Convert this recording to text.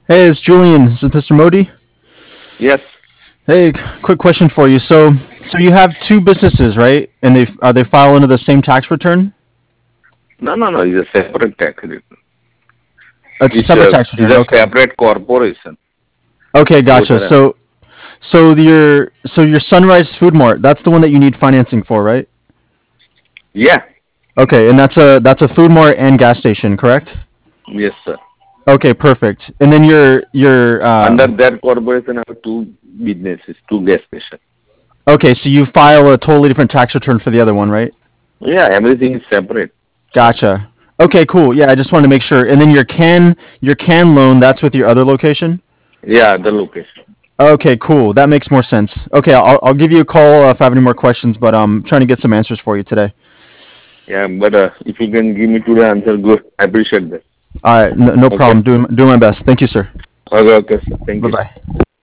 Hey, it's Julian. Is it Mr. Modi? Yes. Hey, quick question for you. So you have two businesses, right? And they file under the same tax return? No, no, no. It's a separate tax return. It's a separate tax It's return. a Okay. separate corporation. Okay, Both gotcha. are So your Sunrise Food Mart, that's the one that you need financing for, right? Yeah. Okay, and that's a food mart and gas station, correct? Yes, sir. Okay, perfect. And then your Under that corporation, I have two businesses, two gas stations. okay, so you file a totally different tax return for the other one, right? Yeah, everything is separate. Gotcha. Okay, cool. Yeah, I just wanted to make sure. And then your can loan, that's with your other location? Yeah, the location. Okay, cool. That makes more sense. Okay, I'll give you a call if I have any more questions, but I'm trying to get some answers for you today. Yeah, but if you can give me to the answer, good. I appreciate that. All right, no Okay. problem. Doing my best. Thank you, sir. Okay, okay, sir. Thank Bye you. bye.